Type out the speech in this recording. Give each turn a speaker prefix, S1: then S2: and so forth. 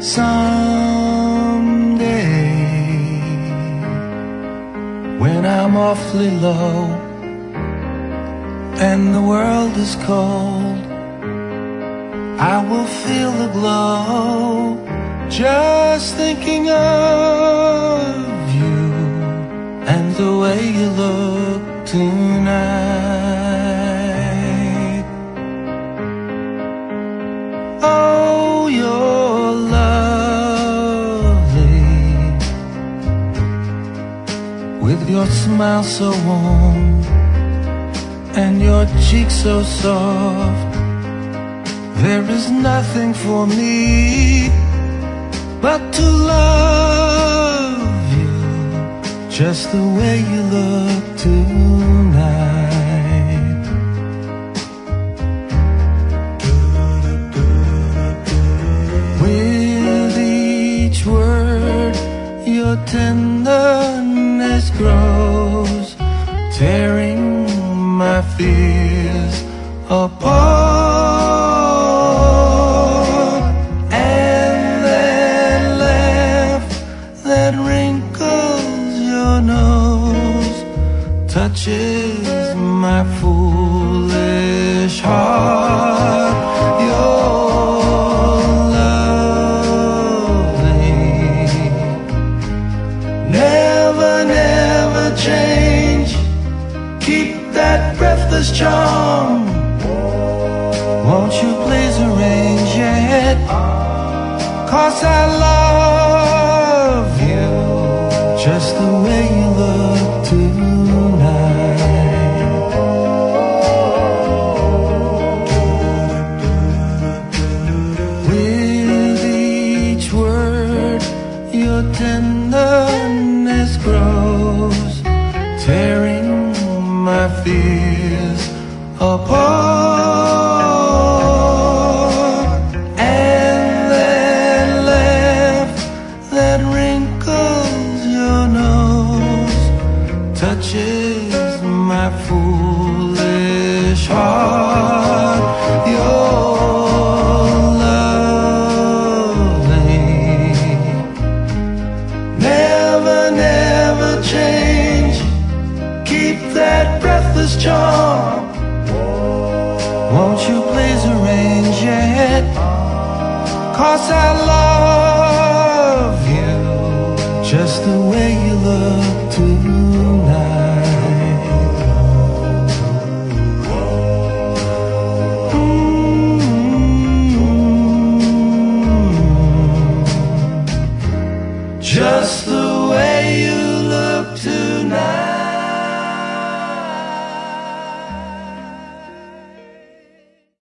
S1: Someday, when I'm awfully low and the world is cold, I will feel the glow just thinking of you and the way you look tonight. Oh, you're lovely, with your smile so warm and your cheeks so soft. There is nothing for me but to love you just the way you look tonight. With each word, your tenderness grows, tearing my fears apart. And that laugh that wrinkles your nose touches my foolish heart. You're lovely, never, never change. Keep that breathless charm. Won't you please arrange it? 'Cause I love you just the way you look tonight. With each word, your tenderness grows, tearing my fears apart. And that laugh that wrinkles your nose touches my foolish heart. You're lovely, never, never change. Keep that breathless charm. Won't you please arrange it? 'Cause I love you just the